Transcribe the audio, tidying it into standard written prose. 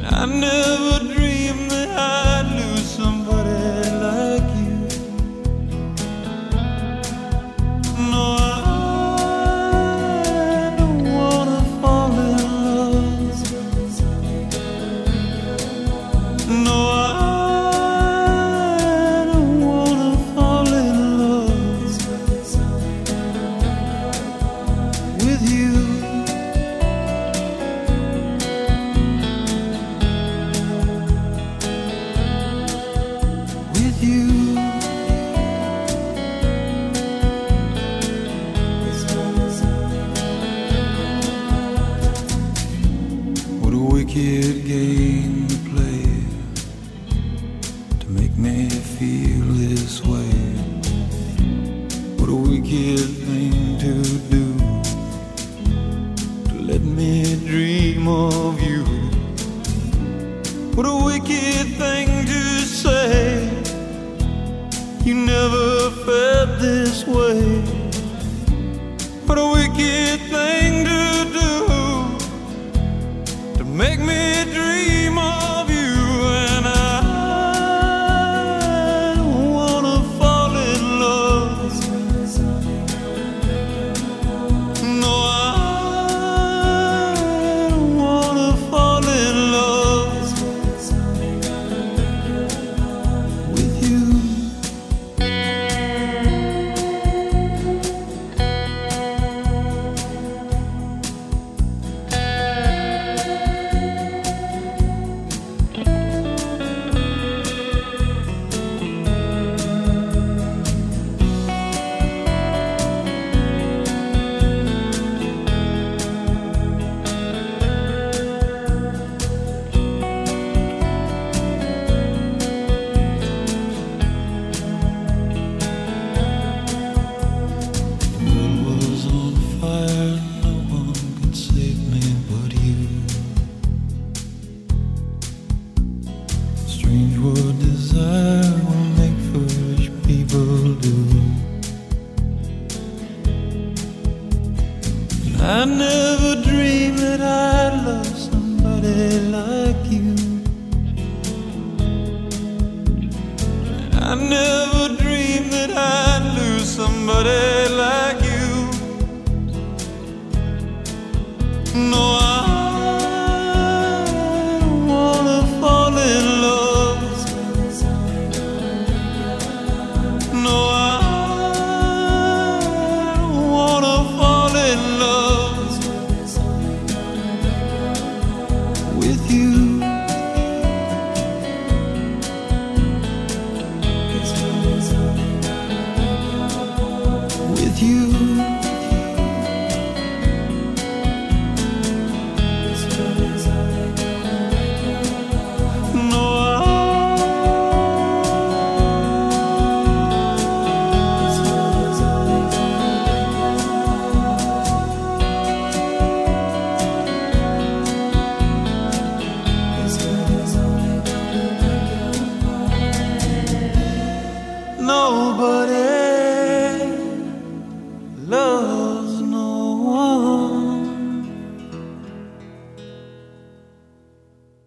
I never dreamed that I'd lose somebody like you. No, I don't wanna fall in love. No, I don't wanna fall in love with you. What a wicked game to play to make me feel this way. What a wicked thing to do to let me dream of you. What a wicked thing to say. You never felt this way. What a wicked thing to do to make me dream of you. And I don't wanna fall in love. No, I don't wanna fall in love with you. Strange what desire will make foolish people do. I never dreamed that I'd love somebody like you. I never dreamed that I'd lose somebody like you. No, I don't wanna fall in love. No, I don't wanna fall in love with you.